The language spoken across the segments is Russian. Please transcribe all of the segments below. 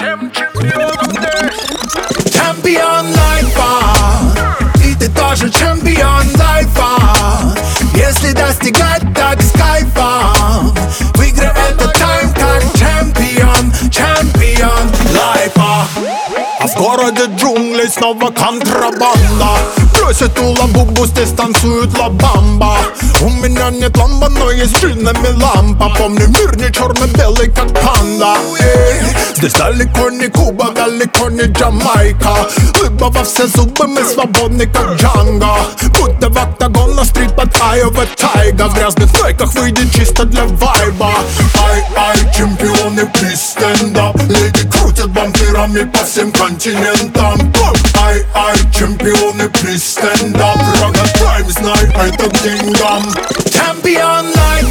Чемпион лайфа, и ты тоже чемпион лайфа. Если достигать так с кайфом, в игре это тайм как чемпион, чемпион лайфа. А в городе джунглей снова контрабанда. Бросит у лабубу, здесь танцует лабамба. У меня нет ламба, но есть джинами лампа. Помню, мир не черно-белый, как панда. Здесь далеко не Куба, далеко не Джамайка. Либо во все зубы мы свободны, как Джанго. Будто в октагон на стрит под Айова Тайга. В грязных нойках выйдет чисто для вайба. Ай-ай, чемпионы, плиз стендап. Леди крутят вампирами по всем континентам. Ай-ай, чемпионы, плиз стендап. Рога прайм, знай, это к деньгам. Чемпион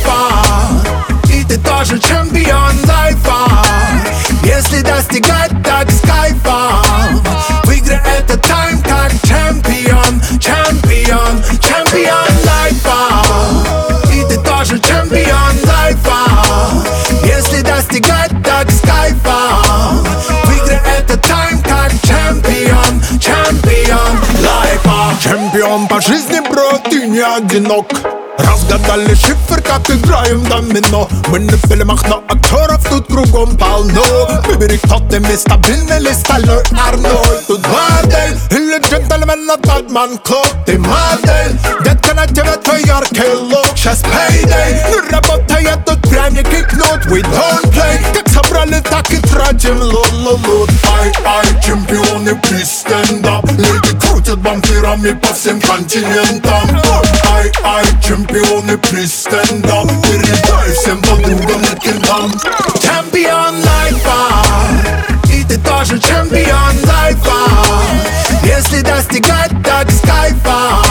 лайфа, и ты тоже чемпион лайфа. Если достигать так с кайфом, в игре это тайм как чемпион, чемпион, чемпион лайфа. И ты тоже чемпион лайфа. Если достигать так с кайфом, в игре это тайм как чемпион, чемпион лайфа. Чемпион по жизни, бро, ты не одинок. Разгадали шифр, как играем в домино. Мы не в фильмах, но актеров тут кругом полно. Выбери, кто ты, нестабильный или стальной Арнольд. Тут модель или джентльмен, но Батман Клуб. Ты модель, детка, на тебе твой яркий лук. Сейчас payday, не работает тут пряники и кнут. We don't play, как собрали, так и тратим лут. Ай-ай, чемпионы, плиз стендап. Леди крутят вампирами по всем континентам. Ай-ай, чемпионы, плиз стендап. Передай всем подругам и кирдам. Чемпион лайфа, и ты тоже чемпион лайфа. Если достигать так с кайфом,